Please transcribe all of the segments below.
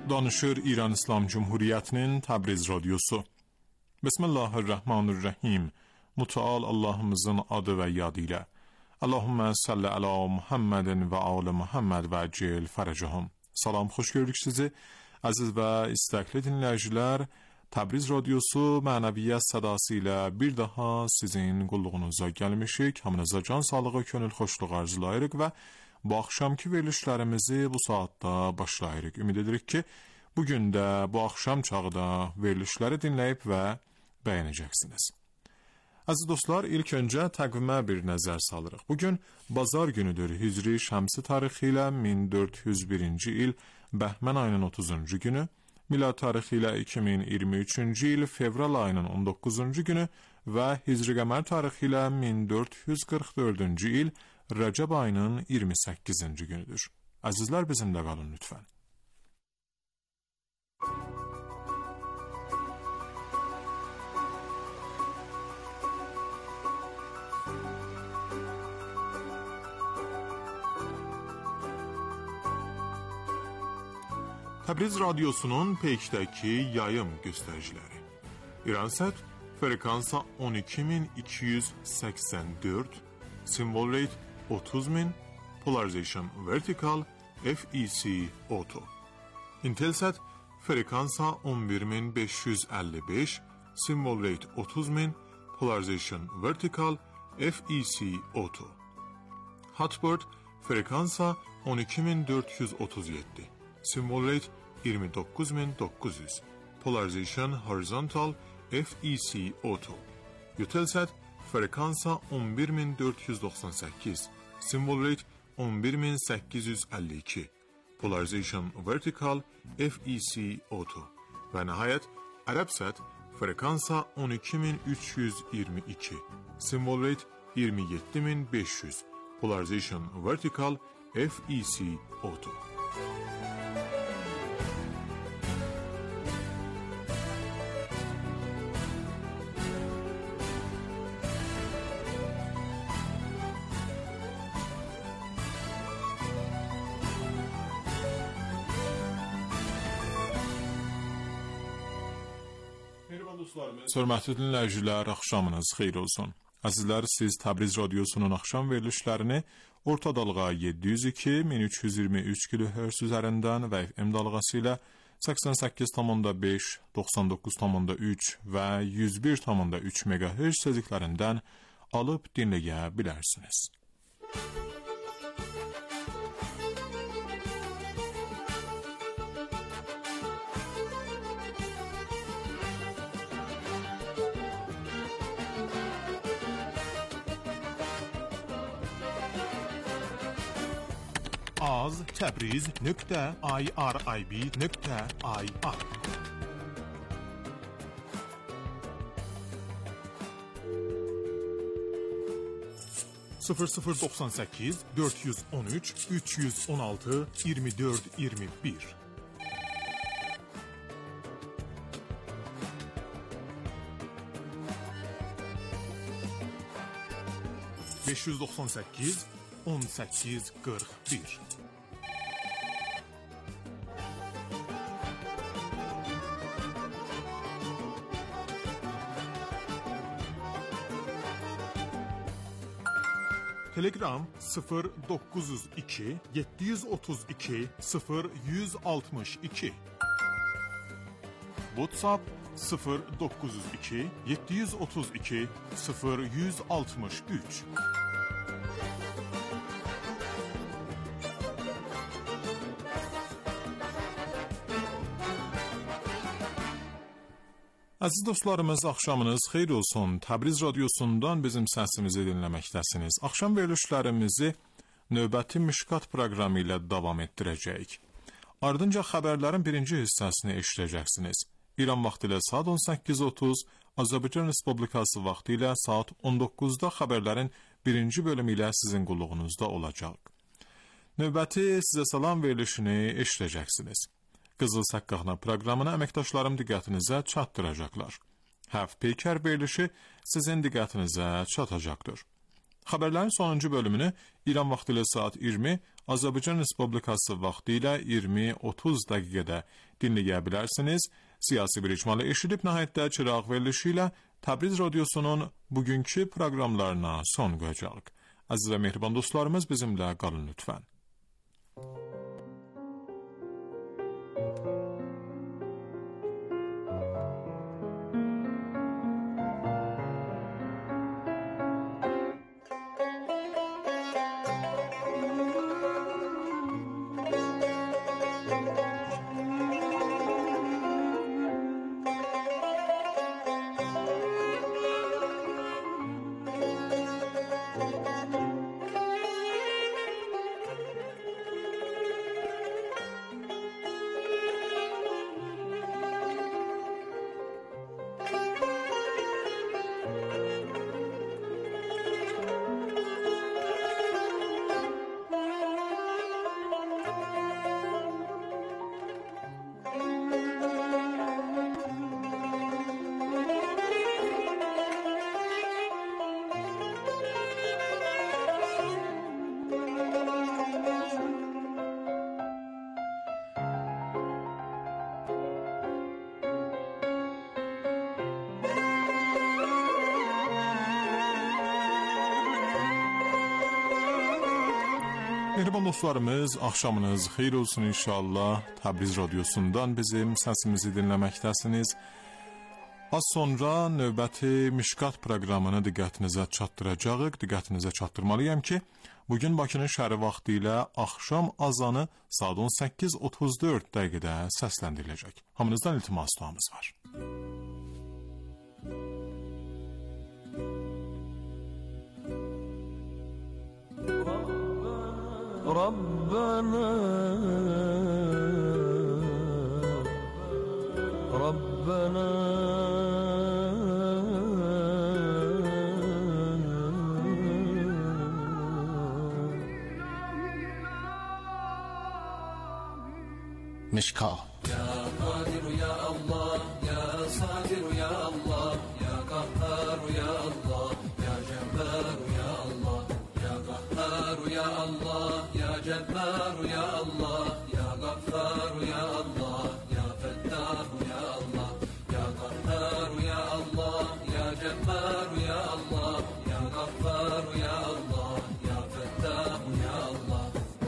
Danışır İran İslam Cumhuriyeti'nin Təbriz Radyosu. Bismillahirrahmanirrahim. Müteal Allah'ımızın adı ve yadıyla. Allahümme salli ala Muhammedin ve ala Muhammed ve acil faracahum. Salam, xoş gördük sizi. Aziz ve istekli dinləyicilər, Təbriz Radyosu mənəviyyət sədası ilə bir daha sizin qulluğunuza gəlmişik. Hamınıza can sağlığı, könül xoşluğu arzulayırıq və bu axşamki verilişlərimizi bu saatda başlayırıq. Ümid edirik ki, bugün də bu axşam çağda verilişləri dinləyib və bəyənəcəksiniz. Aziz dostlar, ilk öncə təqvimə bir nəzər salırıq. Bugün bazar günüdür. Hicri şəmsi tarixi ilə 1401-ci il Bəhmən ayının 30-cu günü, milad tarixi ilə 2023-cü il fevral ayının 19-cu günü və Hicri qəmər tarixi ilə 1444-cü il Rəcəb ayının 28-ci günüdür. Əzizlər, bizimlə qalın lütfən. Təbriz Radyosu'nun peykdəki yayım göstəriciləri. İransat frekansa 12284, symbol rate 30000, polarization vertical, FEC auto. Intelsat frekansa 11555, symbol rate 30000, polarization vertical, FEC auto. Hotbird frekansa 12437, symbol rate 29900, polarization horizontal, FEC auto. Eutelsat frekansa 11498, symbol rate 11852, polarization vertical, FEC auto. Və nəhayət Arabsat frekansa 12322, symbol rate 27500, polarization vertical, FEC auto. Hörmətli dinləyicilər, axşamınız xeyir olsun. Əzizlər, siz Təbriz Radyosu'nun axşam verilişlərini orta dalğa 702-1323 kHz üzərindən və FM dalğası ilə 88,5, 99,3 və 101,3 MHz seziklərindən alıb dinləyə bilərsiniz. az.tabriz.irib.ir 0098 413 316 24 21 598 18 41 Telegram 0902 732 0162 WhatsApp 0902 732 0163 Aziz dostlarımız, axşamınız xeyir olsun. Təbriz Radyosu'ndan bizim səsimizi dinləməkdəsiniz. Axşam verilişlərimizi növbəti Mişkat proqramı ilə davam etdirəcəyik. Ardınca xəbərlərin birinci hissəsini eşidəcəksiniz. İran vaxtı ilə saat 18:30, Azərbaycan Respublikası vaxtı ilə saat 19-da xəbərlərin birinci bölümü ilə sizin qulluğunuzda olacaq. Növbəti sizə salam verilişini eşidəcəksiniz. Qızıl Saqqağna proqramını əməkdaşlarım diqqətinizə çatdıracaqlar. Həft Peykər verilişi sizin diqqətinizə çatacaqdır. Xəbərlərin sonuncu bölümünü İran vaxtı ilə saat 20, Azərbaycan Respublikası vaxtı ilə 20:30 dəqiqədə dinləyə bilərsiniz. Siyasi bir icmalı eşidib nəhayətdə çıraq verilişi ilə Təbriz Radiosunun bugünkü proqramlarına son qoyacağıq. Əziz və mehriban dostlarımız, bizimlə qalın lütfən. Mehriban dostlarımız, axşamınız xeyir olsun inşallah. Təbriz Radiosundan bizim səsimizi dinləməkdəsiniz. Az sonra növbəti Mişqat proqramını diqqətinizə çatdıracağıq. Diqqətinizə çatdırmalıyam ki, bugün Bakının şəhəri vaxtı ilə axşam azanı saat 18:34 dəqiqədə səsləndiriləcək. Hamınızdan iltimas duamız var. ربنا مشكاة يا قادر يا الله يا صادر يا الله يا قهار يا الله يا جبار يا الله يا قهار يا الله يا جبار يا الله يا غفار يا الله يا فتاح يا الله يا قهار يا الله يا جبار يا الله يا غفار يا الله يا فتاح يا الله.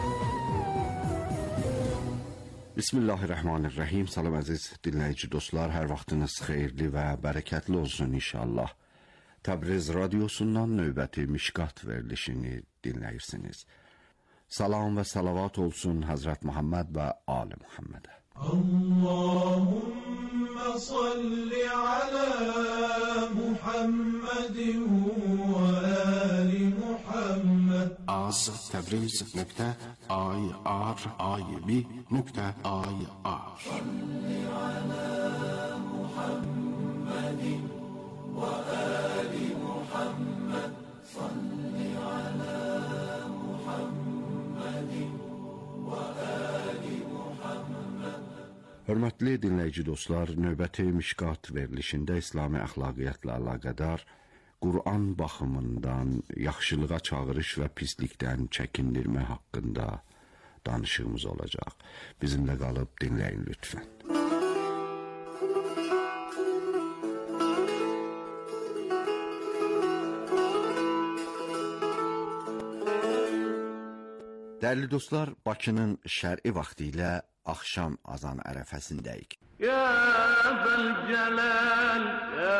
Bismillahirrahmanirrahim. Salam əziz dinləyici dostlar, hər vaxtınız xeyirli və bərəkətli olsun inşallah. Təbriz Radiosundan növbəti Mişqat verilişini dinləyirsiniz. Salam və salavat olsun Həzrət Muhammed və Ali Muhammedə. Allahümme salli ala Muhammedin və ali Muhammed. Az Təbriz.ir.ir. Salli ala Muhammedin və ali Muhammed. Salli ala Muhammedin və ali Muhammed. Hörmətli dinləyici dostlar, növbəti Mişqat verilişində İslami əxlaqiyyatla əlaqədar Qur'an baxımından yaxşılığa çağırış və pislikdən çəkindirmə haqqında danışığımız olacaq. Bizimlə qalıb dinləyin lütfən. Dəyərli dostlar, Bakının şər'i vaxtı ilə axşam azan ərəfəsindəyik. Ya Zəlcəlal, ya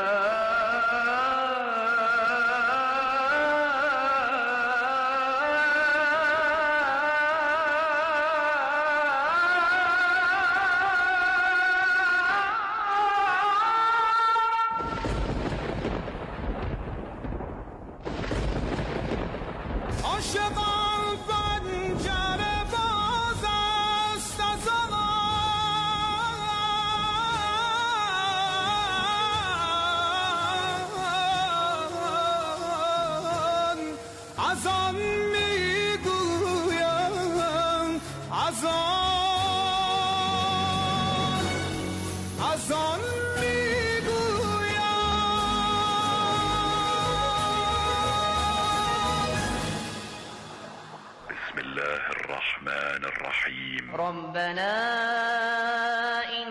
ربنا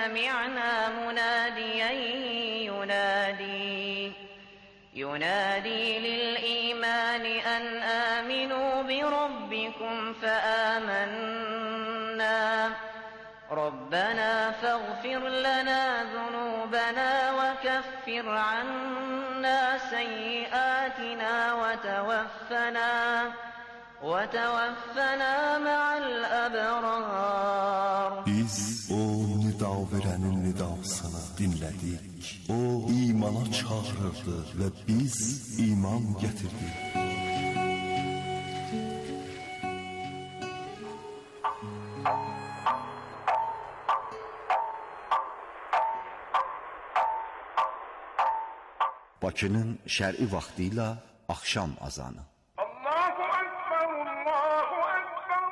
سمعنا مناديا ينادي للإيمان أن آمنوا بربكم فآمنا ربنا فاغفر لنا ذنوبنا وكفر عنا سيئاتنا وتوفنا مع الأبرار. Biz o nida verenin nidasını dinledik. O imana çağırırdı ve biz iman getirdik. Bakının şər'i vaxtı ilə axşam azanı. Allahu Ekber, Allahu Ekber.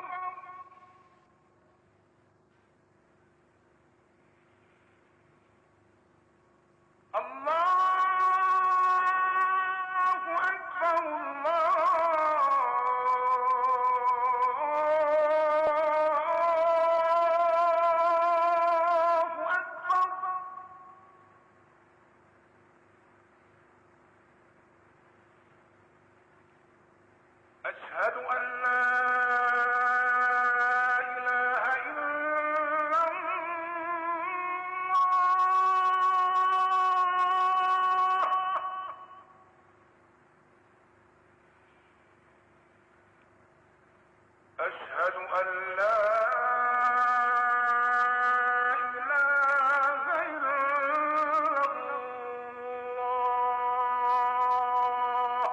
Allahu Ekber, Allahu Ekber. أشهد أن لا إله إلا الله. أشهد أن لا إله إلا الله.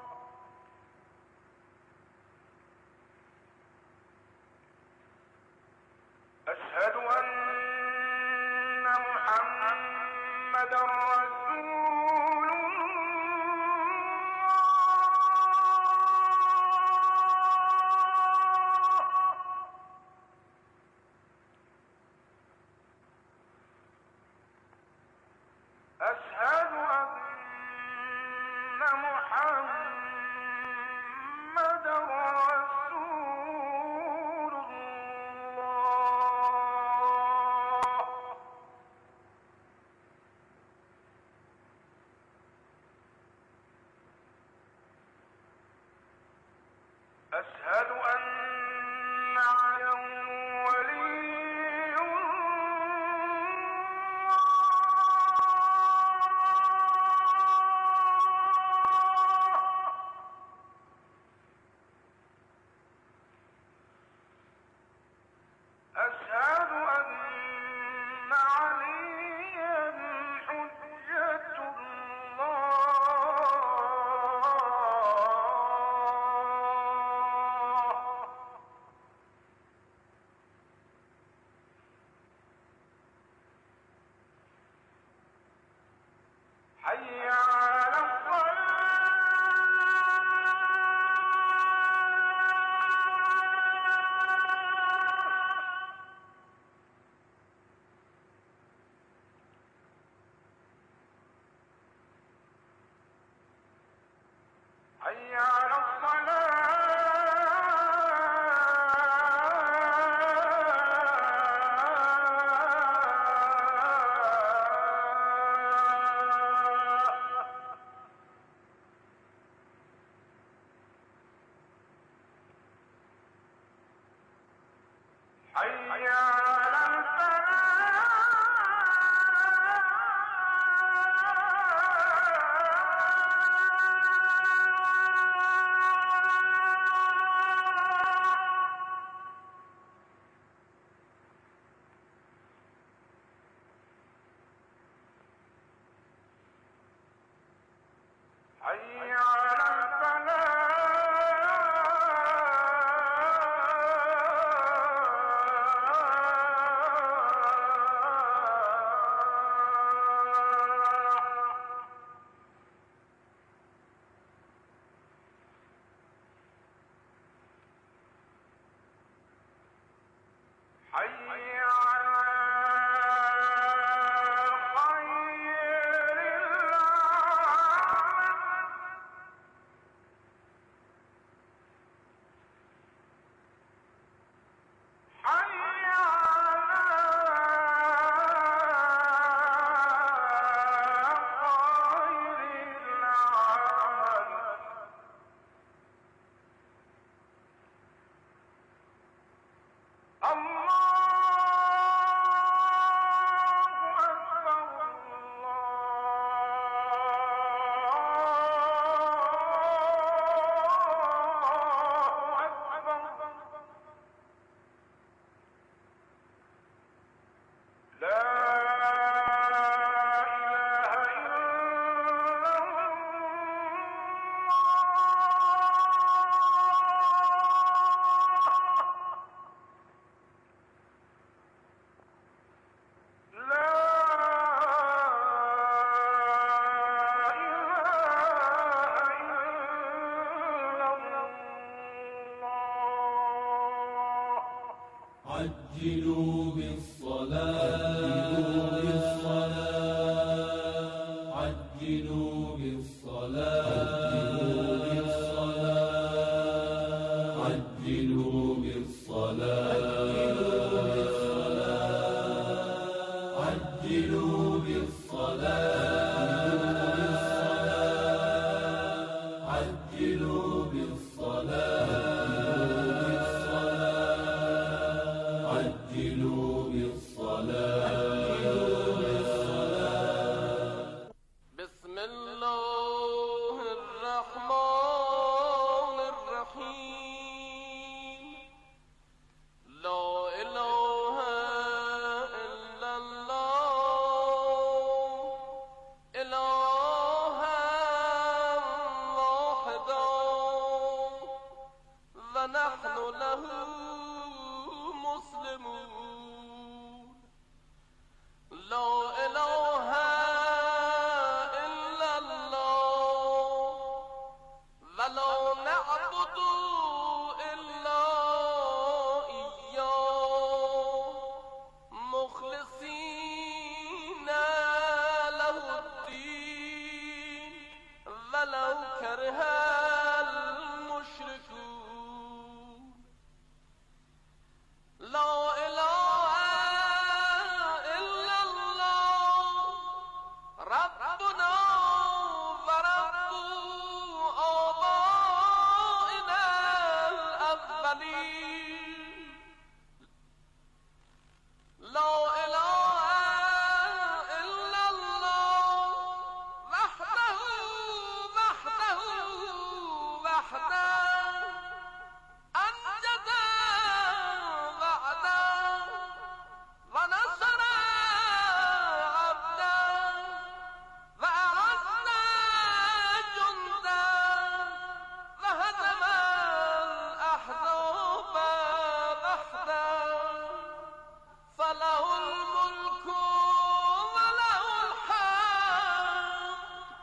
أشهد أن محمدا رسول الله. أشهد أن محمدا رسول الله. أشهد أن عليا ولي أشهد أن عليا حجة الله. عجلوا بالصلاة عجلوا بالصلاة عجلوا بالصلاة بسم الله الرحمن الرحيم لا إله إلا الله إلها واحدا ونحن له مسلمون لا إله إلا الله ولا نعبد إلا إياه مخلصين له الدين ولو كره المشركون لا إله إلا الله ربنا ورب آبائنا الأولين لا إله إلا الله وحده وحده وحده أنجد وعدا ونصر عبدا وأعز جندا وهزم الأحزاب وحدا فله الملك وله الحمد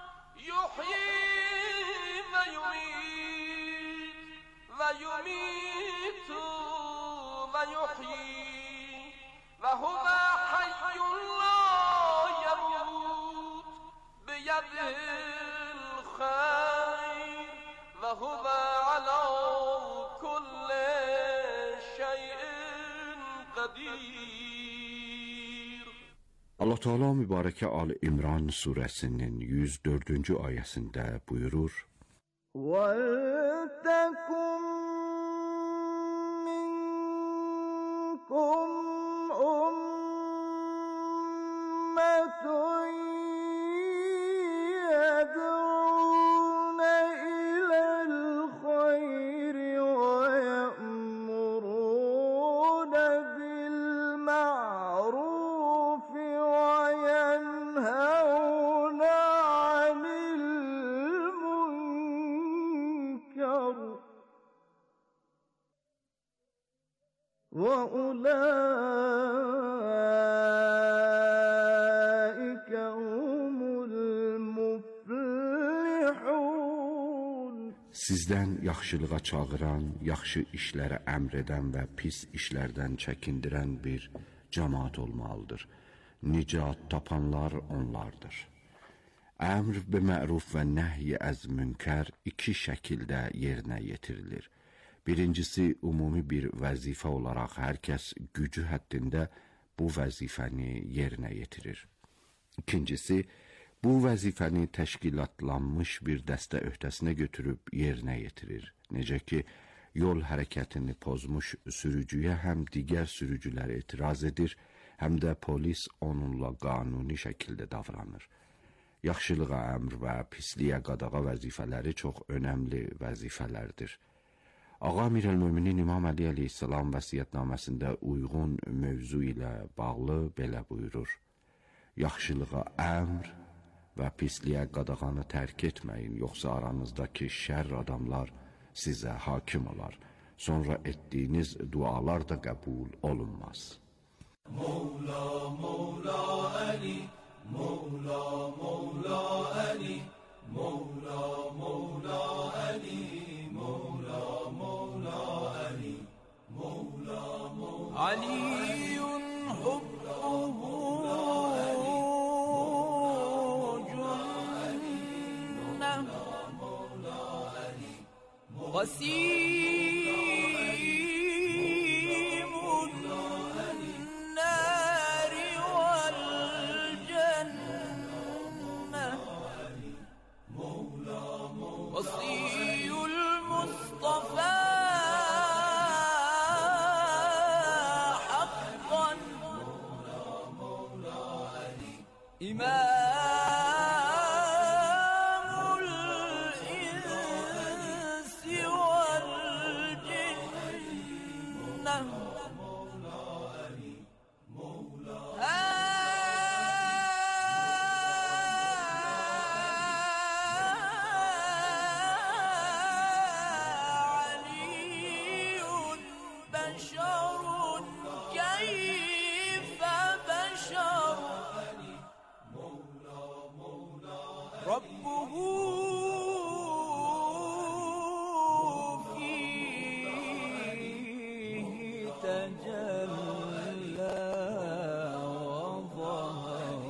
يحيي ويميت ويحيي وهو حي لا يموت بيده الخير وهو على كل شيء قدير. Allah Teala mübarək Ali İmran surəsinin 104-cü ayəsində buyurur: وَلْتَكُنْ مِنْكُمْ أُمَّةٌ يَدْعُونَ إِلَى الْخَيْرِ وَيَأْمُرُونَ بِالْمَعْرُوفِ وَيَنْهَوْنَ عَنِ الْمُنكَرِ وَأُولَٰئِكَ هُمُ الْمُفْلِحُونَ. Sizdən yaxşılığa çağıran, yaxşı işlərə əmr edən və pis işlərdən çəkindirən bir cəmaat olmalıdır. Nicat tapanlar onlardır. Əmr biməruf və nəhy əz münkər iki şəkildə yerinə yetirilir. Birincisi, ümumi bir vəzifə olaraq hər kəs gücü həddində bu vəzifəni yerinə yetirir. İkincisi, bu vəzifəni təşkilatlanmış bir dəstə öhdəsinə götürüb yerinə yetirir. Necə ki, yol hərəkətini pozmuş sürücüyə həm digər sürücülər etiraz edir, həm də polis onunla qanuni şəkildə davranır. Yaxşılığa əmr və pisliyə qadağa vəzifələri çox önəmli vəzifələrdir. Ağa Əmirəl-Möminin İmam Əli əleyhissalam vəsiyyətnaməsində uyğun mövzu ilə bağlı belə buyurur: Yaxşılığa əmr və pisliyə qadağanı tərk etməyin, yoxsa aranızdakı şərr adamlar sizə hakim olar. Sonra etdiyiniz dualar da qəbul olunmaz. Mevla, Mevla Ali, Mevla, Mevla Ali, Mevla, Mevla Ali, Mevla, Mevla Ali, Mevla, Mevla Aliyun hubbuhu cünneh غسيم النار والجنة إمام الإنس والجنة علي بشر كيف بشر ربه فيه تجلى وظهر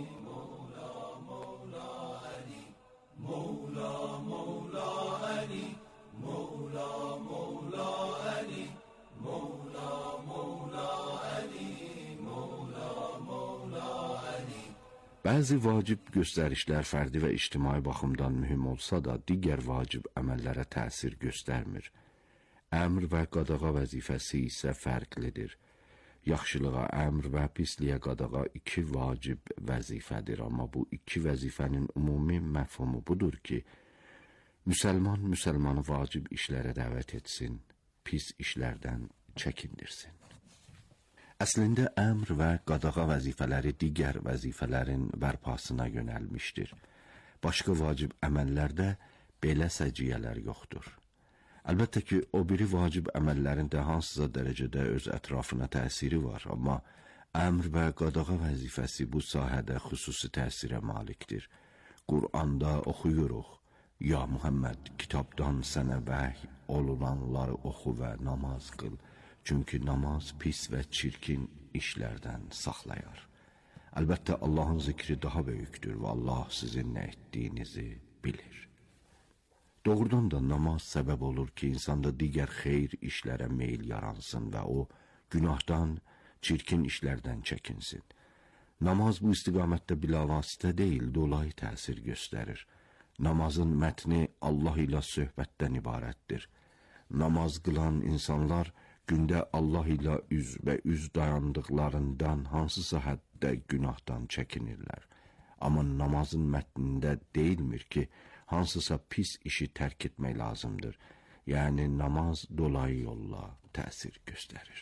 Bəzi vacib göstərişlər fərdi və ictimai baxımdan mühüm olsa da, digər vacib əməllərə təsir göstərmir. Əmr və qadağa vəzifəsi isə fərqlidir. Yaxşılığa əmr və pisliyə qadağa iki vacib vəzifədir, amma bu iki vəzifənin ümumi məfhumu budur ki, müsəlman müsəlmanı vacib işlərə dəvət etsin, pis işlərdən çəkindirsin. Əslində əmr və qadağa vəzifələri digər vəzifələrin bərpasına yönəlmişdir. Başqa vacib əməllərdə belə səciyyələr yoxdur. Əlbəttə ki, o biri vacib əməllərin də hansısa dərəcədə öz ətrafına təsiri var, amma əmr və qadağa vəzifəsi bu sahədə xüsusi təsirə malikdir. Qur'anda oxuyuruq, ya Muhammed, kitabdan sənə vəhy olunanları oxu və namaz qıl. Çünki namaz pis və çirkin işlərdən saxlayar. Əlbəttə, Allahın zikri daha böyükdür və Allah sizin nə etdiyinizi bilir. Doğrudan da namaz səbəb olur ki, insanda digər xeyr işlərə meyil yaransın və o, günahdan, çirkin işlərdən çəkinsin. Namaz bu istiqamətdə bilavasitə deyil, dolayı təsir göstərir. Namazın mətni Allah ilə söhbətdən ibarətdir. Namaz qılan insanlar gündə Allah ilə üz dayandıqlarından hansısa həddə günahdan çəkinirlər. Amma namazın mətnində deyilmir ki, hansısa pis işi tərk etmək lazımdır. Yəni, namaz dolayı yolla təsir göstərir.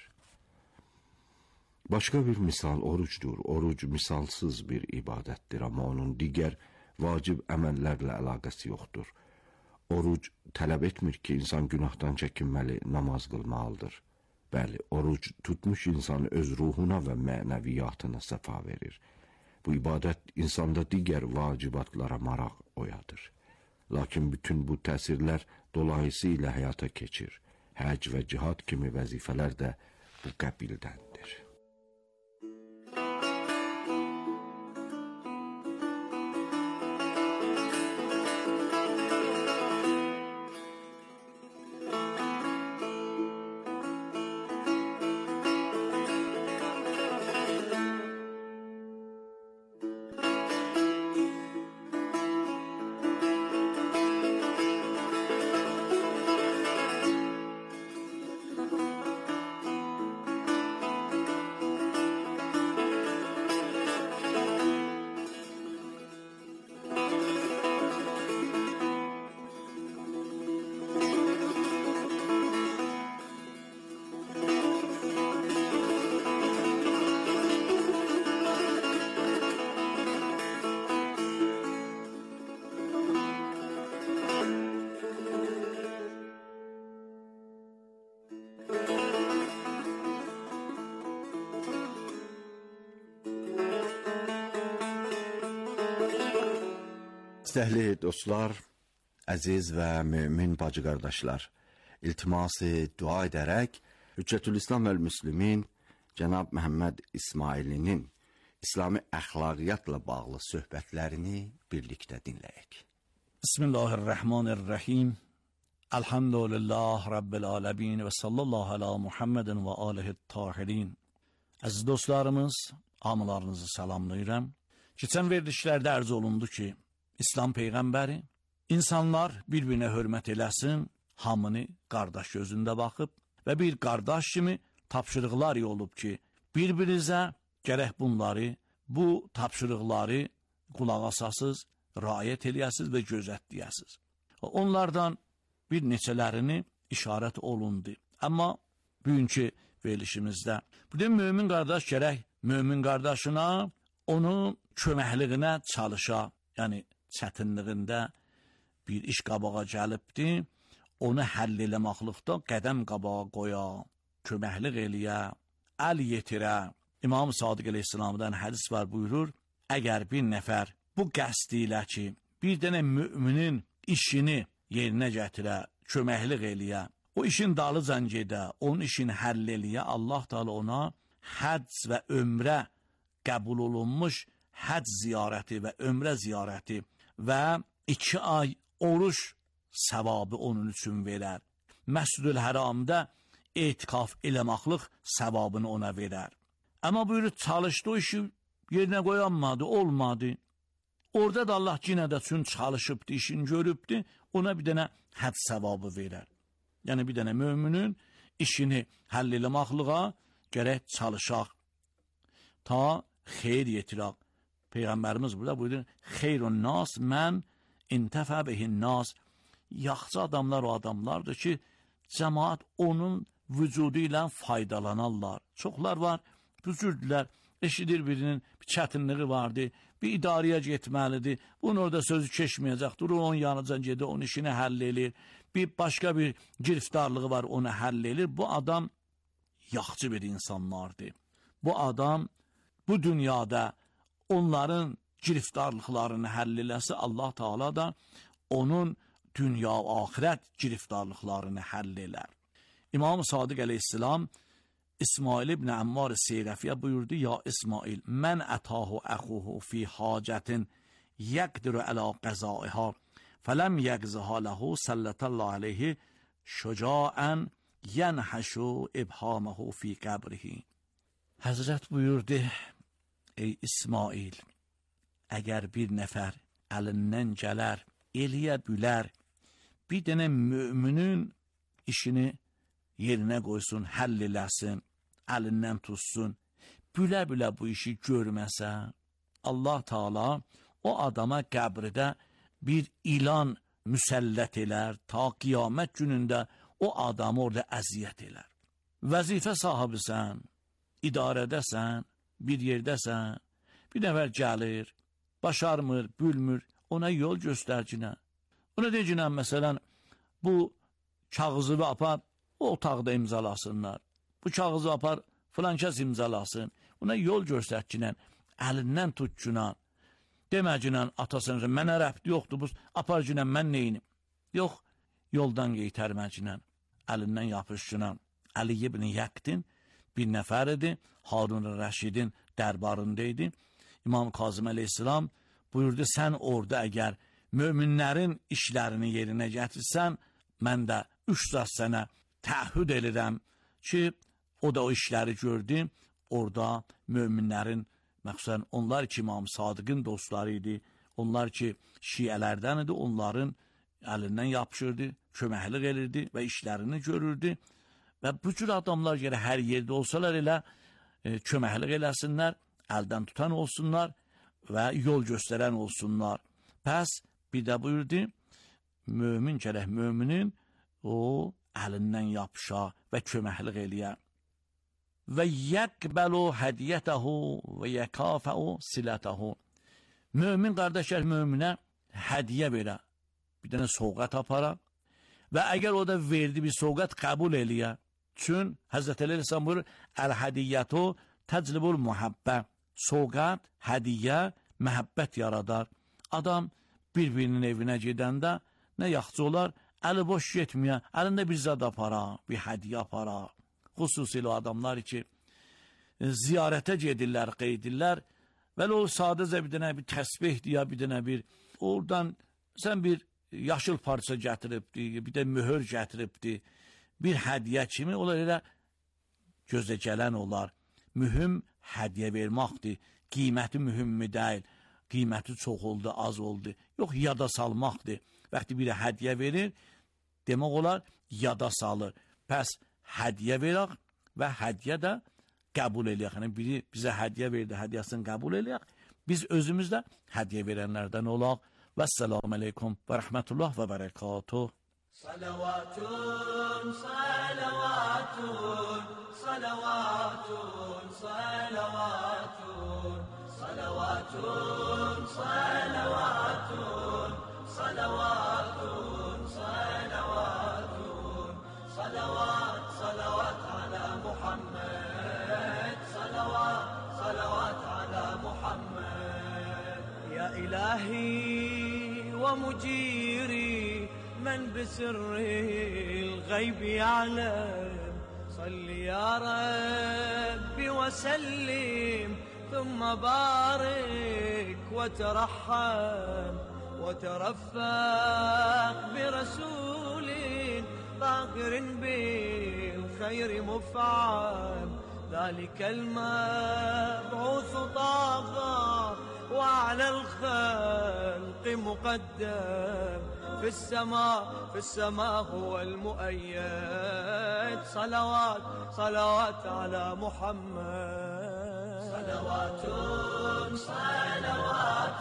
Başqa bir misal orucdur. Oruc misalsız bir ibadətdir, amma onun digər vacib əməllərlə əlaqəsi yoxdur. Oruc tələb etmir ki, insan günahdan çəkinməli, namaz qılmalıdır. Bəli, oruc tutmuş insanı öz ruhuna və mənəviyyatına səfa verir. Bu ibadət insanda digər vacibatlara maraq oyadır. Lakin bütün bu təsirlər dolayısıyla həyata keçir. Həc və cihad kimi vəzifələr də bu qəbildəndir. İstəhli dostlar, əziz və mümin bacı qardaşlar, iltiması dua edərək Hüccətülislam və Müslümin Cənab Məhəmməd İsmailinin İslami əxlaqiyyatla bağlı söhbətlərini birlikdə dinləyək. Bismillahirrahmanirrahim. Elhamdülillah Rabbil alemin və sallallahu ala Muhammedin və alihi tahirin. Əziz dostlarımız, hamılarınızı salamlayıram. Keçən verilişlərdə ərz olundu ki, İslam Peyğəmbəri insanlar bir-birinə hörmət eləsin, hamını qardaş gözündə baxıb və bir qardaş kimi tapşırıqlar olub ki, bir-birinizə gərək bunları bu tapşırıqları qulaq asasız, riayət eləyəsiz və gözətləyəsiz. Onlardan bir neçələrini işarət olundu. Amma bugünkü verilişimizdə bu da mömin qardaş gərək mömin qardaşına onun köməkliyinə çalışa, yəni çətinliyində bir iş qabağa gəlibdi, onu həll eləməklikdə qədəm qabağa qoya, köməklik eləyə, əl yetirə. İmam Sadiq əleyhissalamdan hədis var, buyurur, əgər bir nəfər bu qəsdi ilə ki, bir dənə müminin işini yerinə gətirə, köməklik eləyə, o işin dalıcan gedə, onun işini həll eləyə, Allah Teala ona həcc və ömrə qəbul olunmuş həcc ziyarəti və ömrə ziyarəti və 2 ay oruç savabı onun üçün verər. Məscid-ül Həramda etikaf eləməklik savabını ona verər. Amma buyurur, çalışdı, o işi yerinə qoyanmadı, olmadı. Orada da Allah yenə də üçün çalışıbdı, işini görübdü, ona bir dənə həcc savabı verər. Yəni bir dənə müminin işini həll eləməkliğa gərək çalışaq, ta xeyr yetirək. Peyğəmbərimiz burada buyurur, xeyrun nas mən intəfə bihin nas. Yaxşı adamlar o adamlardır ki, cəmaat onun vücudu ilə faydalanarlar. Çoxlar var, büzürdülər, eşidir birinin bir çətinliyi vardı, bir idarəyə getməlidir, bunun orada sözü keçməyəcək, durur onun yanıcan gedir, onun işini həll edir, bir başqa bir giriftarlığı var, onu həll edir. Bu adam yaxşı bir insanlardır. Bu adam bu dünyada onların giriftarlıqlarını həll eləsə, Allah Teala da onun dünya ahirət giriftarlıqlarını həll elər. İmam Sadiq əleyhissalam İsmail ibn Ammar Seyrafiyə buyurdu, ya İsmail, mən ətahu əxuhu fi hacətin yəqdiru ələ qəzaiha fələm yəqziha ləhu səllətallahu aleyhi şücaən yənhəşu ibhamahu fi qəbrihi. Həzrət buyurdu, ey İsmail, əgər bir nəfər əlindən gələr, eləyə bilər, bir dənə müminin işini yerinə qoysun, həll eləsin, əlindən tutsun, bülə-bülə bu işi görməsə, Allah Teala o adama qəbridə bir ilan müsəllət elər, ta qiyamət günündə o adamı orada əziyyət elər. Vəzifə sahibisən, idarədəsən, bir yerdəsən, bir nəfər gəlir, başarmır, bülmür, ona yol göstərcinə. Ona decinə, məsələn, bu kağızı apar, o otaqda imzalasınlar. Bu kağızı apar, filan kəs imzalasın. Ona yol göstərcinə, əlindən tutcuna. Deməcinə, atasınca, mənə rəbd yoxdur, bu aparcinə, mən neyinim? Yox, yoldan qeytərməcinə, əlindən yapışcına. Əli ibn Yəqdin bir nəfər idi, Harun Rəşidin dərbarında idi. İmam Kazım əleyhissalam buyurdu, sən orada əgər möminlərin işlərini yerinə gətirsən, mən də 3 saat sənə təhhüd edirəm ki, o da o işləri gördü, orada möminlərin, məxsusən onlar ki, İmam Sadiqin dostları idi, onlar ki, şiələrdən idi, onların əlindən yapışırdı, köməklik elirdi və işlərini görürdü və bu cür adamlar gələ hər yerdə olsalar elə köməklik eləsinlər, əldən tutan olsunlar və yol göstərən olsunlar. Pəs bir də buyurdu, mömin gərək möminin o əlindən yapışa və köməklik eləyə. Və yəqbəlu hədiyyətəhu və yəkafəu silətəhu. Mömin qardaşlar möminə hədiyyə verə, bir dənə soğqat apara və əgər o da verdi bir soğqat qəbul eləyə. Çün Həzrət Əli Rəsəm buyurur, əl-hədiyyətu təclibul muhabbə. Soğqat, hədiyyə, məhəbbət yaradar. Adam bir-birinin evinə gedəndə nə yaxşı olar, əli boş getməyə, əlində bir zad apara, bir hədiyyə apara. Xüsusilə adamlar ki, ziyarətə gedirlər, qeydirlər və o sadəcə bir dənə bir təsbih deyə, bir dənə bir, oradan sən bir yaşıl parça gətiribdi, bir də möhür gətiribdi, bir hədiyyə kimi, onlar elə gözə gələn olar. Mühüm hədiyyə verməkdir, qiyməti mühümmi deyil, qiyməti çox oldu, az oldu, yox, yada salmaqdır. Vaxtı bir hədiyyə verir, demək olar, yada salır. Pəs hədiyyə verək və hədiyyə də qəbul eləyək. Yəni biri bizə hədiyyə verdi, hədiyyəsini qəbul eləyək. Biz özümüz də hədiyyə verənlərdən olaq. Vəssalamu aleykum və rəhmətullah və bərəkatuh. Salavatun, salavatun, salavatun, salavatun, salavatun, salavatun, salavatun, salavatun, salavat, salavat ala Muhammed, salavat, salavat ala Muhammed. Ya ilahi wa mujiri من بسر الغيب يعلم صل يا ربي وسلم ثم بارك وترحم وترفق برسول ظاهر بالخير مفعم ذلك المبعوث طاغى وعلى الخلق مقدم في السماء هو المؤيد صلوات صلوات على محمد صلوات صلوات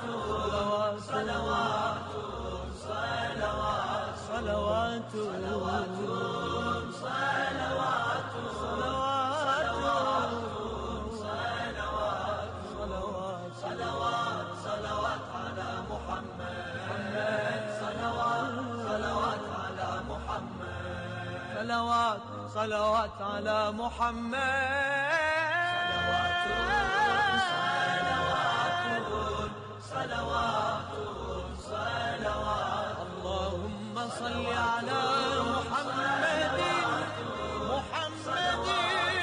صلوات صلوات صلوات صلوات صلوات صلوات صلوات على محمد صلوات صلوات على محمد صلوات صلوات على محمد صلوات صلوات اللهم صل على محمد محمد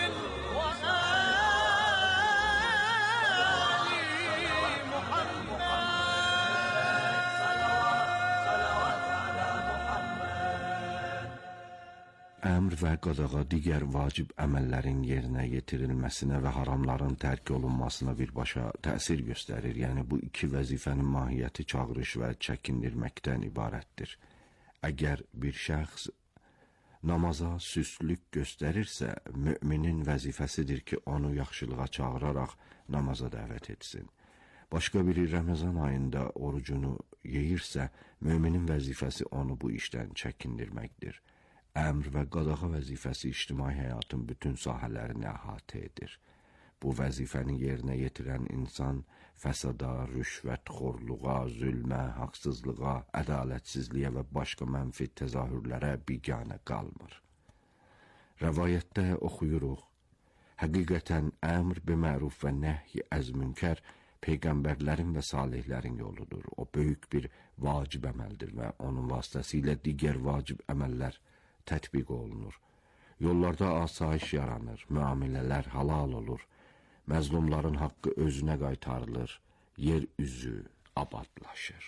Əmr və qadağa digər vacib əməllərin yerinə yetirilməsinə və haramların tərk olunmasına birbaşa təsir göstərir. Yəni bu iki vəzifənin mahiyyəti çağırış və çəkindirməkdən ibarətdir. Əgər bir şəxs namaza süstlük göstərirsə, müminin vəzifəsidir ki, onu yaxşılığa çağıraraq namaza dəvət etsin. Başqa biri Ramazan ayında orucunu yeyirsə, müminin vəzifəsi onu bu işdən çəkindirməkdir. Əmr və qadağa vəzifəsi ictimai həyatın bütün sahələrini əhatə edir. Bu vəzifəni yerinə yetirən insan fəsada, rüşvətxorluğa, zülmə, haqsızlığa, ədalətsizliyə və başqa mənfi təzahürlərə biganə qalmır. Rəvayətdə oxuyuruq, həqiqətən əmr biməruf və nəhy əz-münkər peyğəmbərlərin və salihlərin yoludur. O böyük bir vacib əməldir və onun vasitəsilə digər vacib əməllər tətbiq olunur. Yollarda asayiş yaranır, müamilələr halal olur, məzlumların haqqı özünə qaytarılır, yer üzü abadlaşır.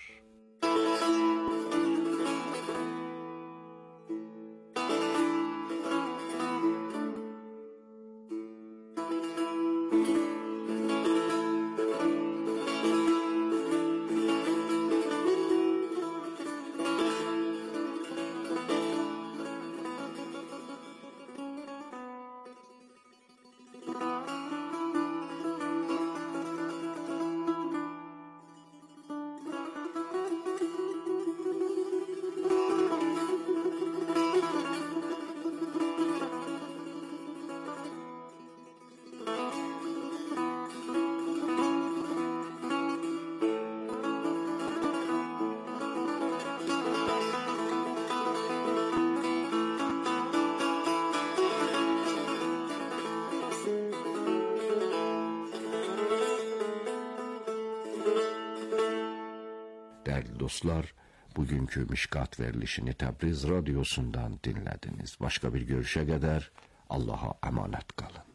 Dəyərli dostlar, bugünkü Mişqat verilişini Təbriz radiosundan dinlədiniz. Başqa bir görüşə qədər Allaha əmanət qalın.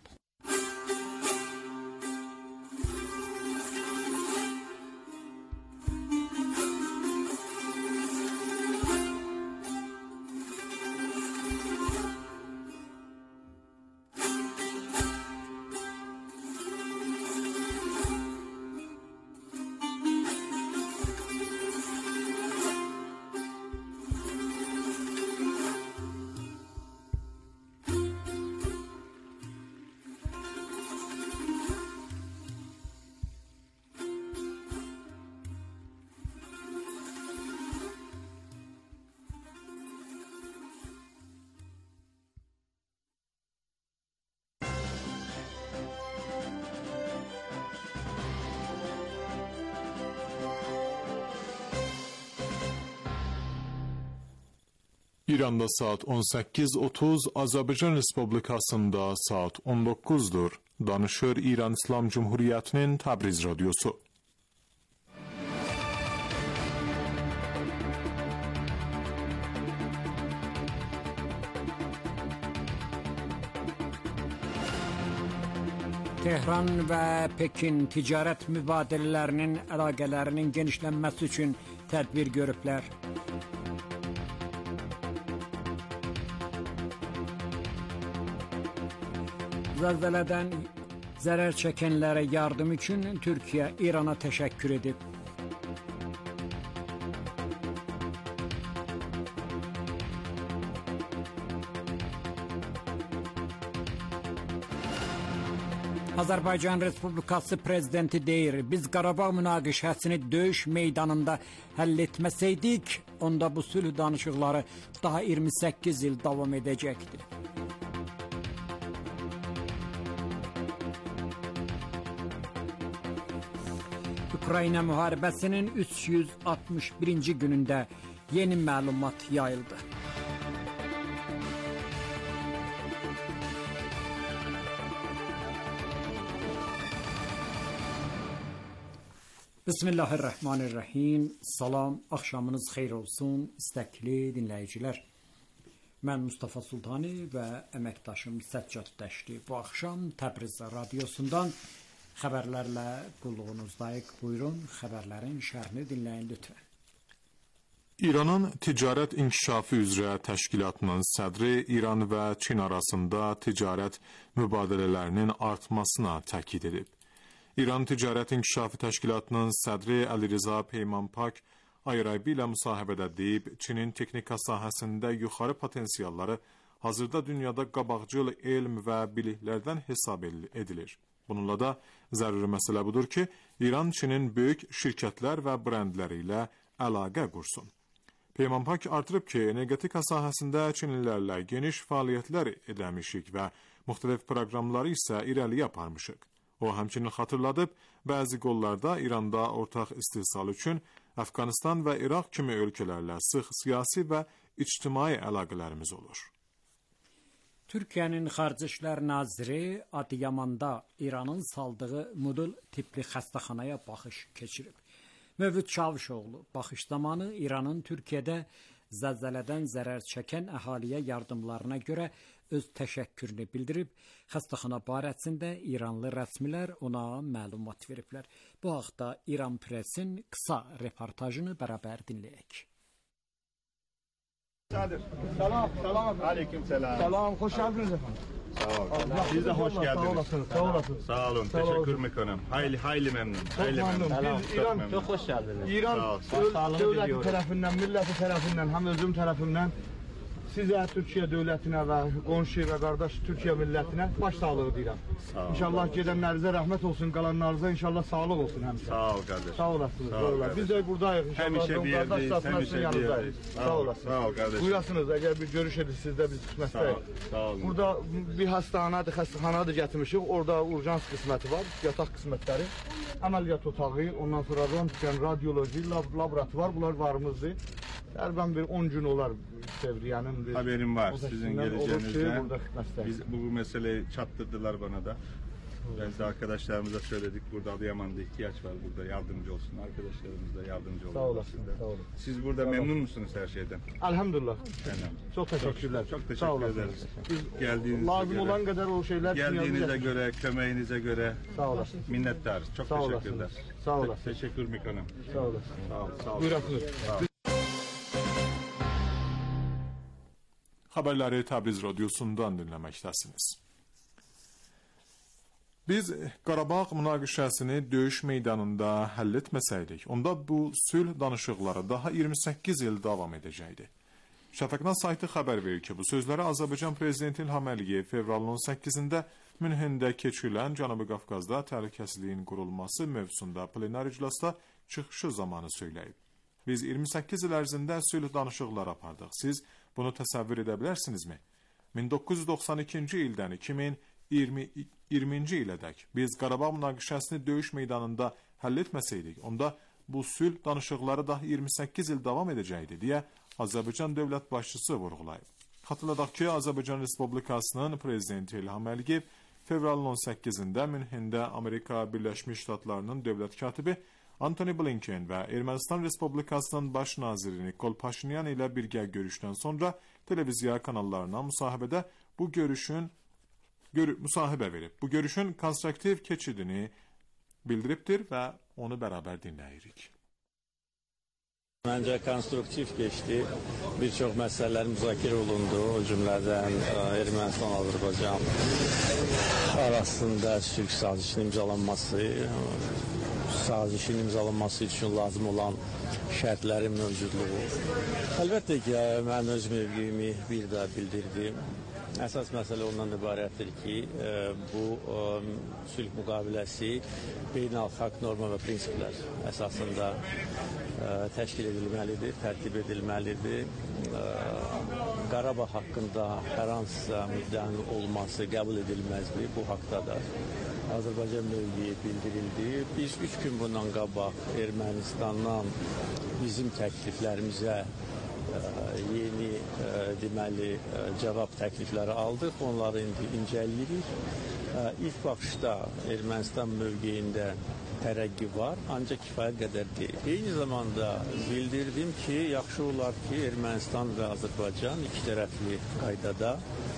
İranda saat 18:30, Azərbaycan Respublikasında saat 19'dur. Danışır İran İslam Cumhuriyeti'nin Təbriz Radyosu. Tehran və Pekin ticarət mübadilələrinin əlaqələrinin genişlənməsi üçün tədbir görüblər. Zəlzələdən zərər çəkənlərə yardım üçün Türkiyə İrana təşəkkür edib. Azərbaycan Respublikası prezidenti deyir, biz Qarabağ münaqişəsini döyüş meydanında həll etməsəydik, onda bu sülh danışıqları daha 28 il davam edəcəkdir. Ukrayna müharibəsinin 361-ci günündə yeni məlumat yayıldı. Bismillahirrahmanirrahim. Salam, axşamınız xeyir olsun, istəkli dinləyicilər. Mən Mustafa Sultani və əməkdaşım Səccad Dəşti bu axşam Təbriz Radyosundan xəbərlərlə qulluğunuzdayıq. Buyurun, xəbərlərin şərhini dinləyin lütfən. İranın Ticarət İnkişafı üzrə təşkilatının sədri İran və Çin arasında ticarət mübadilələrinin artmasına təkid edib. İran Ticarət İnkişafı Təşkilatının sədri Əlirza Peymanpak Ayraybi ilə müsahibədə deyib, Çinin texnika sahəsində yuxarı potensialları hazırda dünyada qabaqcıl elm və biliklərdən hesab edilir. Bununla da zəruri məsələ budur ki, İran Çinin böyük şirkətlər və brendləri ilə əlaqə qursun. Peymanpak artırıb ki, energetika sahəsində Çinlilərlə geniş fəaliyyətlər edəmişik və müxtəlif proqramları isə irəliyə aparmışıq. O həmçinin xatırladıb, bəzi qollarda İranda ortaq istehsal üçün Əfqanistan və İraq kimi ölkələrlə sıx siyasi və ictimai əlaqələrimiz olur. Türkiyənin Xarici İşlər Naziri Adıyaman'da İranın saldığı modul tipli xəstəxanaya baxış keçirib. Mövlud Çavuşoğlu baxış zamanı İranın Türkiyədə zəlzələdən zərər çəkən əhaliyə yardımlarına görə öz təşəkkürünü bildirib, xəstəxana barəsində İranlı rəsmilər ona məlumat veriblər. Bu haqda İran Presin qısa reportajını bərabər dinləyək. Selam. Aleyküm selam. Selam, hoş geldiniz efendim. Sağ olun. Siz de hoş geldiniz. Sağ olasınız. Sağ olasınız. Sağ olun. Teşekkür ederim. Hayli memnun. Hayli memnun. Biz İran, Çok hoş geldiniz. İran dövləti tərəfindən, milləti tərəfindən, həm özüm tərəfimdən sizə, Türkiyə dövlətinə və qonşu və qardaş Türkiyə millətinə baş sağlığı deyirəm. İnşallah gedənlərinizə rəhmət olsun, qalanlarınıza inşallah sağlıq olsun həmişə. Sağ ol kardeşim. Sağ olasınız. Biz də buradayıq inşallah. Həmişə bir yerdeyiz, həmişə bir yerdeyiz. Sağ olasınız. Sağ ol kardeşim. Buyurasınız, əgər bir görüş edirsiniz də biz qismətdəyik. Sağ olun. Burada bir xəstəxanadır gətirmişik. Orada urjans qisməti var, yataq qismətləri. Əməliyyat otağı, ondan sonra röntgen, radioloji, laboratuvar, bunlar varımızdır. Təqribən bir 10 gün olar Sevriye'nin bir... Haberim var sizin geleceğinizden. Biz Biz bu meseleyi çattırdılar bana da. Biz de arkadaşlarımıza söyledik. Burada Adıyaman'da ihtiyaç var. Burada yardımcı olsun. Arkadaşlarımız da yardımcı olsun. Sağ olasın. Sağ olun. Siz burada memnun musunuz her şeyden? Elhamdülillah. Tamam. Çok teşekkürler. Çok teşekkür ederiz. Biz lazım göre, olan kadar o şeyler geldiğinize göre, kömeğinize göre sağ olasın. Minnettarız. Çok Sağ teşekkürler. Olasınız. Sağ olasın. Teşekkür Mikanım. Sağ olasın. Sağ ol. Sağ ol. Buyurasınız. Xəbərləri Təbriz Radyosundan dinləməkdəsiniz. Biz Qarabağ münaqişəsini döyüş meydanında həll etməsəydik, onda bu sülh danışıqları daha 28 il davam edəcəkdi. Şəfəqna saytı xəbər verir ki, bu sözləri Azərbaycan Prezidenti İlham Əliyev fevralın 18-də Münhində keçirilən Cənubi Qafqazda təhlükəsizliyin qurulması mövzusunda plenar iclasda çıxışı zamanı söyləyib. Biz 28 il ərzində sülh danışıqları apardıq. Siz bunu təsəvvür edə bilərsinizmi? 1992-ci ildən 2020-ci ilədək biz Qarabağ münaqişəsini döyüş meydanında həll etməsəydik, onda bu sülh danışıqları daha 28 il davam edəcəkdi deyə Azərbaycan dövlət başçısı vurğulayıb. Xatırladaq ki, Azərbaycan Respublikasının prezidenti İlham Əliyev fevralın 18-də Münxendə Amerika Birləşmiş Ştatlarının dövlət katibi Antony Blinken və Ermənistan Respublikasının baş naziri Nikol Paşinyan ilə birgə görüşdən sonra televiziya kanallarına müsahibə verib. Bu görüşün konstruktiv keçidini bildiribdir və onu bərabər dinləyirik. Məncə konstruktiv keçdi. Bir çox məsələlər müzakirə olundu. O cümlədən Ermənistan-Azərbaycan arasında sülh sazişinin imzalanması üçün lazım olan şərtlərin mövcudluğu. Əlbəttə ki, mən öz mövqeyimi bir daha bildirdim. Əsas məsələ ondan ibarətdir ki, bu sülh müqaviləsi beynəlxalq norma və prinsiplər əsasında təşkil edilməlidir, tərtib edilməlidir. Qarabağ haqqında hər hansısa müddənin olması qəbul edilməzdir. Bu haqda da Azərbaycan mövqeyi bildirildi. Biz 3 gün bundan qabaq Ermənistandan bizim təkliflərimizə yeni deməli cavab təklifləri aldıq. Onları indi incələyirik. İlk baxışda Ermənistan mövqeyində tərəqqi var, ancaq kifayət qədər deyil. Eyni zamanda bildirdim ki, yaxşı olar ki, Ermənistan və Azərbaycan iki tərəfli qaydada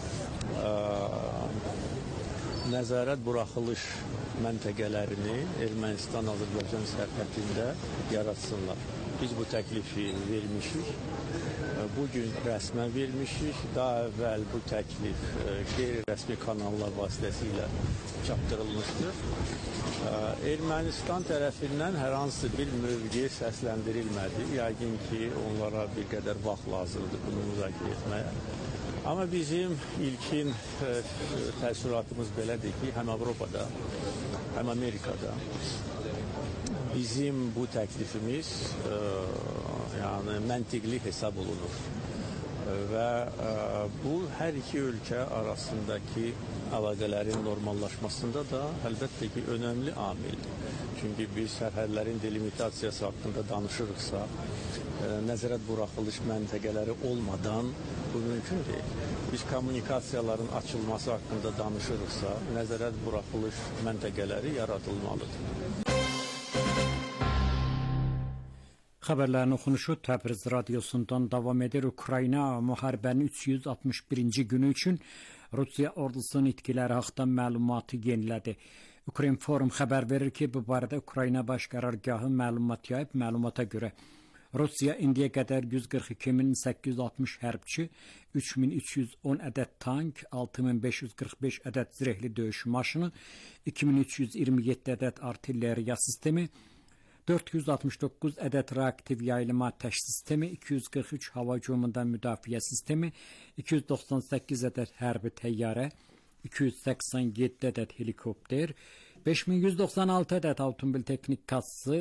nəzarət buraxılış məntəqələrini Ermənistan-Azərbaycan sərhədində yaratsınlar. Biz bu təklifi vermişik, bugün rəsmən vermişik. Daha əvvəl bu təklif qeyri-rəsmi kanallar vasitəsilə çatdırılmışdır. Ermənistan tərəfindən hər hansı bir mövqe səsləndirilmədi. Yəqin ki, onlara bir qədər vaxt lazımdır bunu müzakirə etməyə. Amma bizim ilkin təəssüratımız belədir ki, həm Avropada, həm Amerikada bizim bu təklifimiz yəni məntiqli hesab olunur. Və bu hər iki ölkə arasındakı əlaqələrin normallaşmasında da əlbəttə ki, önəmli amildir. Çünki biz sərhədlərin delimitasiyası haqqında danışırıqsa, nəzarət buraxılış məntəqələri olmadan bu mümkün deyil. Biz kommunikasiyaların açılması haqqında danışırıqsa, nəzarət buraxılış məntəqələri yaradılmalıdır. Xəbərlərin oxunuşu Təbriz radiosundan davam edir. Ukrayna müharibənin 361-ci günü üçün Rusiya ordusunun itkiləri haqqında məlumatı yenilədi. Ukrayna Forum xəbər verir ki, bu barədə Ukrayna baş qərargahı məlumat yayıb. Məlumata görə Rusiya indiyə qədər 142.860 hərbçi, 3.310 ədəd tank, 6.545 ədəd zirehli döyüş maşını, 2.327 ədəd artilleriya sistemi, 469 ədəd reaktiv yayılma atəş sistemi, 243 hava hücumundan müdafiə sistemi, 298 ədəd hərbi təyyarə, 287 ədəd helikopter, 5196 ədəd avtomobil texnikası,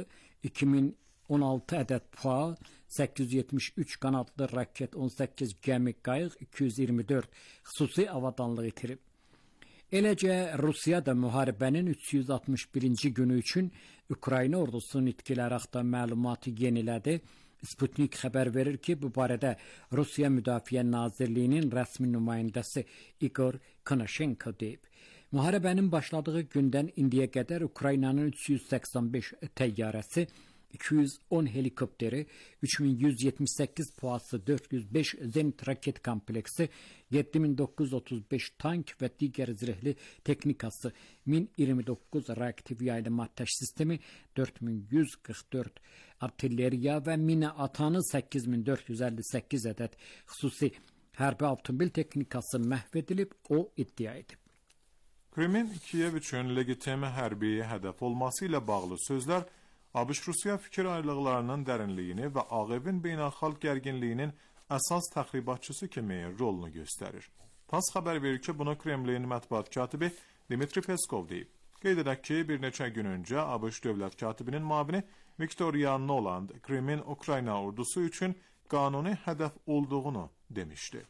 2016 ədəd PUA, 873 qanadlı raket, 18 gəmi qayıq, 224 xüsusi avadanlıq itirib. Eləcə, Rusiya da müharibənin 361-ci günü üçün Ukrayna ordusunun itkiləri haqqında məlumatı yenilədi. Sputnik xəbər verir ki, bu barədə Rusiya Müdafiə Nazirliyinin rəsmi nümayəndəsi Igor Konashenko deyib. Müharibənin başladığı gündən indiyə qədər Ukraynanın 385 təyyarəsi, 210 helikopteri, 3178 PUA-sı, 405 zenit raket kompleksi, 7935 tank və digər zirehli texnikası, 1029 reaktiv yayılma atəş sistemi, 4144 artilleriya və mina atanı, 8458 ədəd xüsusi hərbi avtomobil texnikası məhv edilib, o iddia edib. Krimin Kiyev üçün legitim hərbi hədəf olması ilə bağlı sözlər ABŞ-Rusiya fikir ayrılıqlarının dərinliyini və AQV-in beynəlxalq gərginliyinin əsas təxribatçısı kimi rolunu göstərir. TASS xəbər verir ki, bunu Kremlin mətbuat katibi Dmitri Peskov deyib. Qeyd edək ki, bir neçə gün öncə ABŞ dövlət katibinin müavini Viktor Noland Krimin Ukrayna ordusu üçün qanuni hədəf olduğunu demişdi.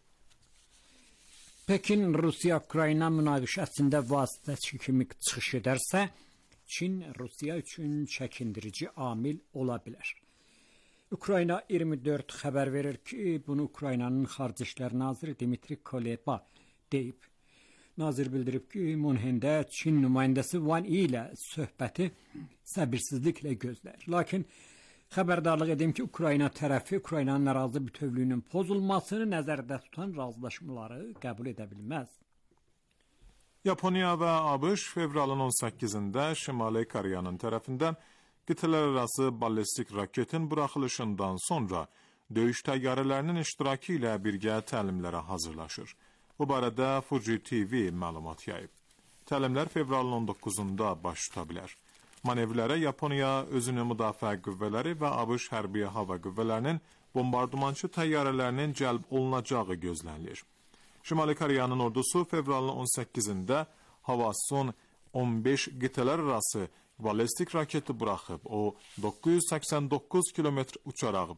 Pekin Rusiya-Ukrayna münaqişəsində vasitəçi kimi çıxış edərsə, Çin Rusiya üçün çəkindirici amil ola bilər. Ukrayna 24 xəbər verir ki, bunu Ukraynanın Xarici İşlər naziri Dmitri Kuleba deyib. Nazir bildirib ki, Münhendə Çin nümayəndəsi Wang Yi ilə söhbəti səbirsizliklə gözləyir. Lakin xəbərdarlıq edim ki, Ukrayna tərəfi Ukraynanın ərazi bütövlüyünün pozulmasını nəzərdə tutan razılaşmaları qəbul edə bilməz. Yaponiya və ABŞ fevralın 18-də Şimali Koreyanın tərəfindən qitələrarası ballistik raketin buraxılışından sonra döyüş təyyarələrinin iştirakı ilə birgə təlimlərə hazırlaşır. Bu barədə Fuji TV məlumat yayıb. Təlimlər fevralın 19-da baş tuta bilər. Manevrlərə Yaponiya özünün müdafiə qüvvələri və ABŞ hərbi hava qüvvələrinin bombardımançı təyyarələrinin cəlb olunacağı gözlənilir. Şimali Koreyanın ordusu fevralın 18-də Havason 15 qitələrarası ballistik raketi buraxıb. O 989 kilometr uçaraq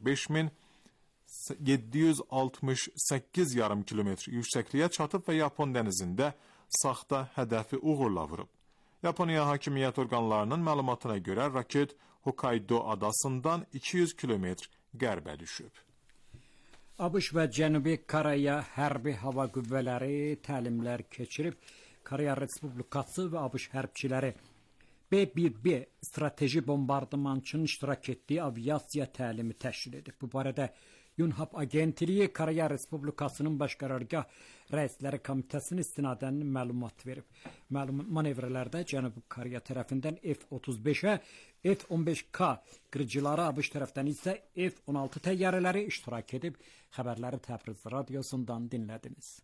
5768 yarım kilometr yüksəkliyə çatıb və Yapon dənizində saxta hədəfi uğurla vurub. Yaponiya hakimiyyət orqanlarının məlumatına görə raket Hokkaido adasından 200 kilometr qərbə düşüb. ABŞ və Cənubi Koreya hərbi hava qüvvələri təlimlər keçirib. Koreya Respublikası və ABŞ hərbçiləri B-1B strateji bombardımançının iştirak etdiyi aviasiya təlimi təşkil edib. Bu barədə Yonhap Agentliyi Koreya Respublikasının Baş Qərargah Rəisləri Komitəsinin istinadən məlumat verib. Manevrlərdə Cənubi Koreya tərəfindən F-35-ə, F-15K qırıcıları, ABŞ tərəfdən isə F-16 təyyarələri iştirak edib. Xəbərləri Təbriz radiosundan dinlədiniz.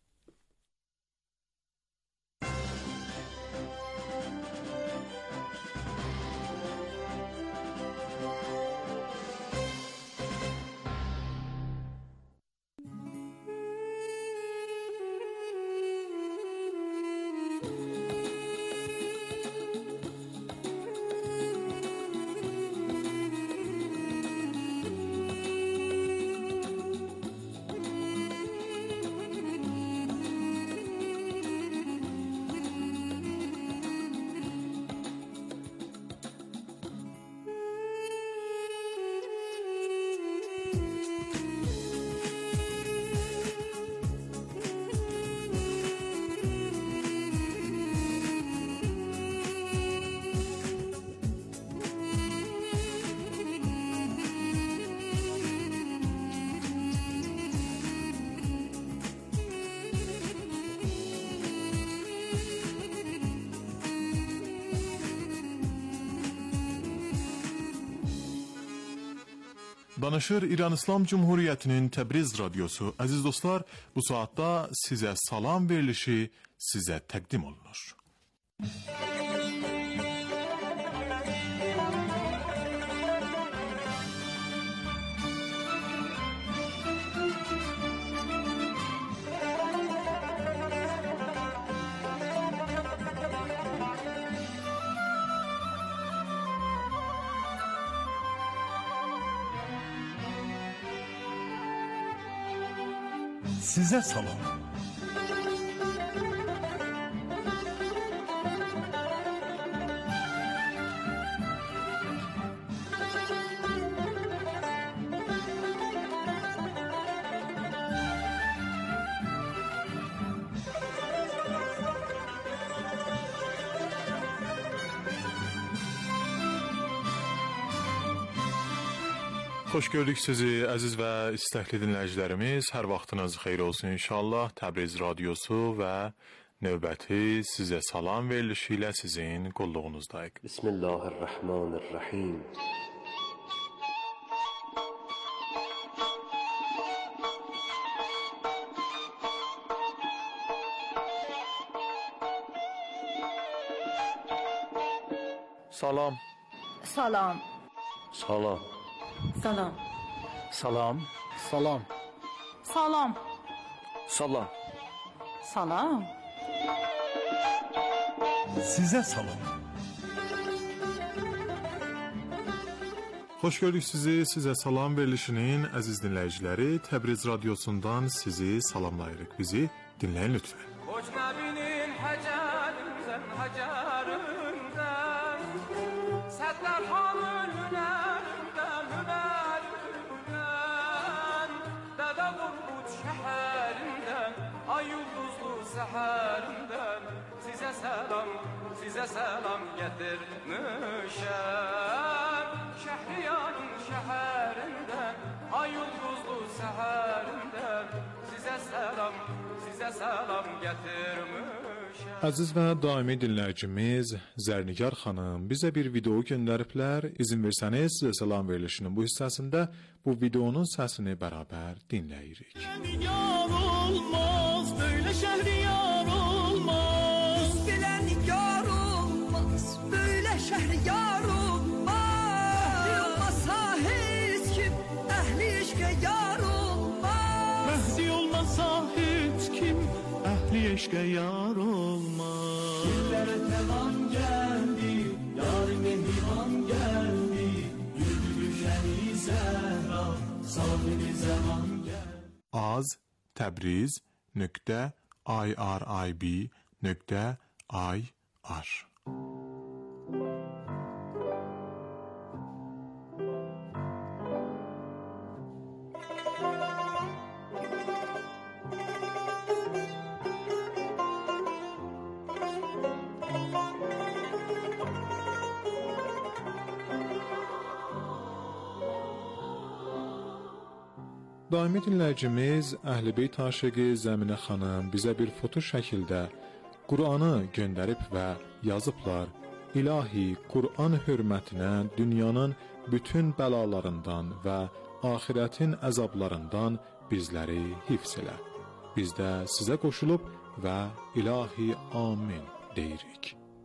Danışır İran İslam Cumhuriyyətinin Təbriz radiosu. Əziz dostlar, bu saatda sizə salam verilişi sizə təqdim olunur. Sizə salam. Xoş gördük sizi, əziz və istəkli dinləyicilərimiz. Hər vaxtınız xeyir olsun inşallah. Təbriz radiosu və növbəti sizə salam verilişi ilə sizin qulluğunuzdayıq. Bismillahirrahmanirrahim. Salam. Salam. Salam. Salam. Salam. Salam. Salam. Salam. Salam. Sizə salam. Xoş gördük sizi. Sizə salam verilişinin əziz dinləyiciləri Təbriz radiosundan sizi salamlayırıq. Bizi dinləyin lütfən. Ecnəbinin həcərindən, həcərindən Sədlər hamın hünərindən, hünərindən səhərindən sizə səlam gətirmişəm. Şəhriyarın şəhərindən, ay ulduzlu səhərindən sizə səlam gətirmişəm. Əziz və daimi dinləyicimiz Zərnigar xanım bizə bir video göndəriblər. İzin versəniz salam verilişinin bu hissəsində bu videonun səsini bərabər dinləyirik. Yar olmaz, böyle şəhriyar olmaz. Belə nigar olmaz, böyle şəhriyar olmaz. Əhli olmasa heç kim, əhli eşqə yar olmaz. Məhdi olmasa heç kim, əhli eşqə yar olmaz. Dillere teman geldi, yar mehriban geldi. Güldü düşəni Zəhra, sahibi zaman geldi. az.irib.ir Daimi dinləyicimiz Əhl-i-Beyt aşiqi Zəminə xanım bizə bir foto şəkildə Qur'anı göndərib və yazıblar. İlahi, Qur'an hörmətinə dünyanın bütün bəlalarından və axirətin əzablarından bizləri hifz elə. Biz də sizə qoşulub və İlahi amin deyirik.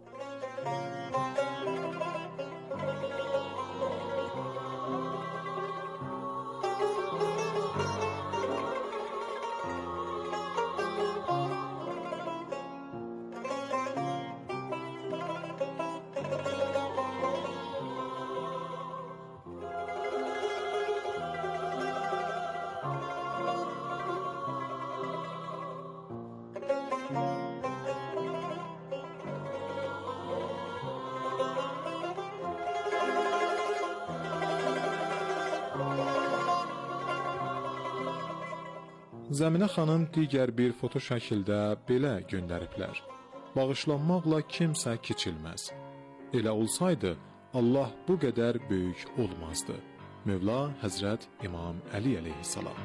Zəminə xanım digər bir foto şəkildə belə göndəriblər. Bağışlanmaqla kimsə keçilməz. Elə olsaydı, Allah bu qədər böyük olmazdı. Mövla Həzrət İmam Əli əleyhissalam.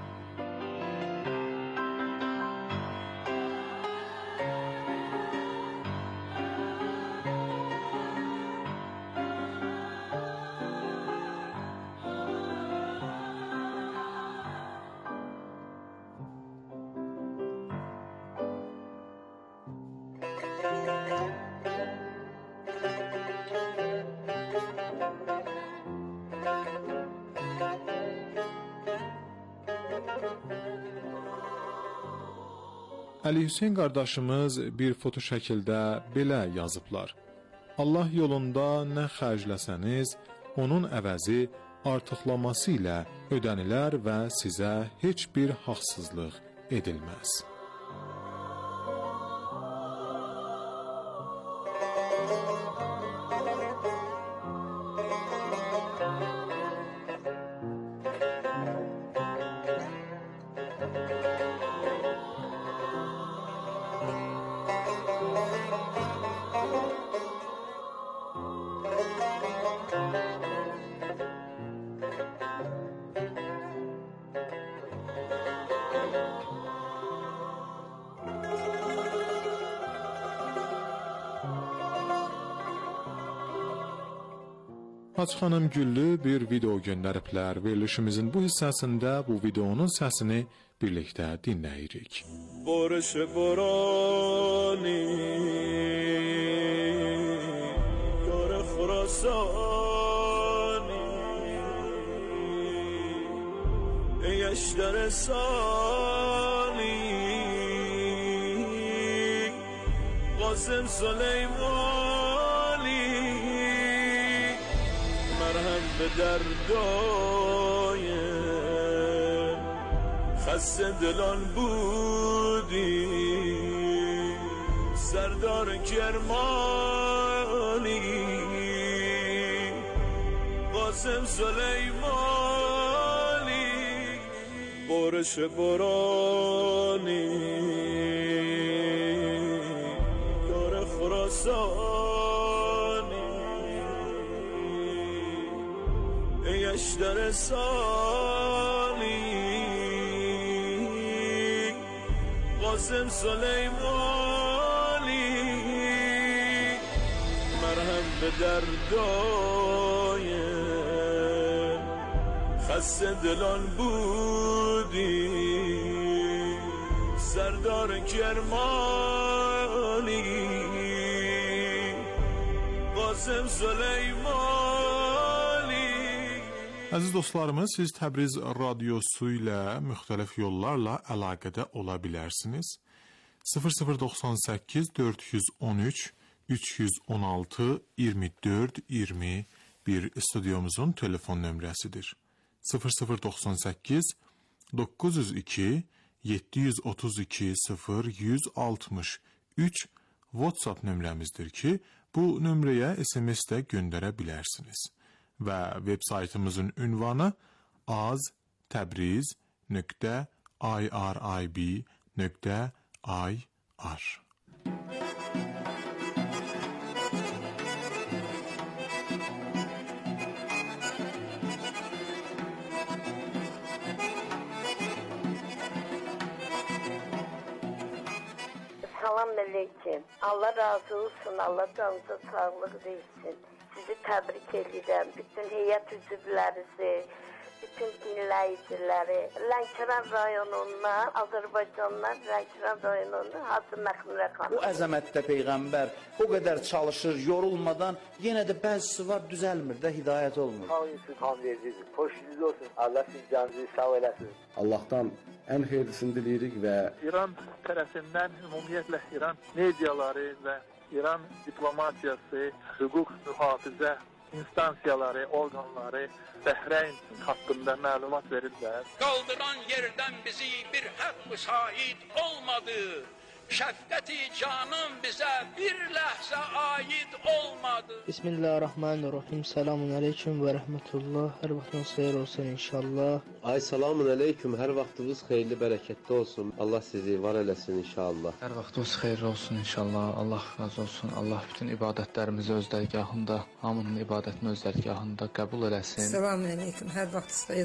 Əli Hüseyn qardaşımız bir foto şəkildə belə yazıblar. Allah yolunda nə xərcləsəniz, onun əvəzi artıqlaması ilə ödənilər və sizə heç bir haqsızlıq edilməz. Hacı xanım Güllü bir video göndəriblər. Verilişimizin bu hissəsində bu videonun səsini birlikdə dinləyirik. Barış barani yar Xurasani eşler sani Qasım Süleymani مرهم به دردای خسته دلان بودی سردار کرمانی قاسم سلیمانی بارش بارانی آسانی ایش در سالی قاسم سلیمانی مرهم به دردای خسته دلان بودی سردار کرمانی قاسم سلیمانی. Əziz dostlarımız, siz Təbriz radiosu ilə müxtəlif yollarla əlaqədə ola bilərsiniz. 0098 413 316 24 21 stüdyomuzun telefon nömrəsidir. 0098 902 732 0163 WhatsApp nömrəmizdir ki, bu nömrəyə SMS də göndərə bilərsiniz. Və web saytımızın ünvanı aztabriz.irib.ir. Salam aleyküm. Allah razı olsun. Allah canınıza sağlıq versin. Sizi təbrik edirəm. Bütün heyət üzvlərinizi, bütün dinləyiciləri. Lənkəran rayonundan, Azərbaycandan Lənkəran rayonundan Hacı Məxmurə xanım. Bu əzəmətdə Peyğəmbər o qədər çalışır, yorulmadan, yenə də bəzisi var, düzəlmir də, hidayət olmur. Tam vericidir. Xoşunuz olsun. Allah siz canınızı sağ eləsin. Allah'tan en hayırlısını dileyirik ve İran tərəfindən ümumiyyətlə İran mediaları və İran diplomatiyası, hüquq mühafizə instansiyaları, orqanları Bəhreyn haqqında məlumat verirlər. Qaldıran yerdən bizi bir haqq müsait olmadı. Şəfqəti canım bizə bir ləhzə aid olmadı. Bismillahirrahmanirrahim. Selamun aleyküm və rəhmətullah. Hər vaxtınız xeyir olsun inşallah. Ay salamun aleyküm. Hər vaxtınız xeyirli, bərəkətli olsun. Allah sizi var eləsin inşallah. Hər vaxtınız xeyir olsun inşallah. Allah razı olsun. Allah bütün ibadətlərimizi öz dərgahında, hamının ibadətini öz dərgahında qəbul eləsin. Selamun aleyküm. Hər vaxtınız xeyir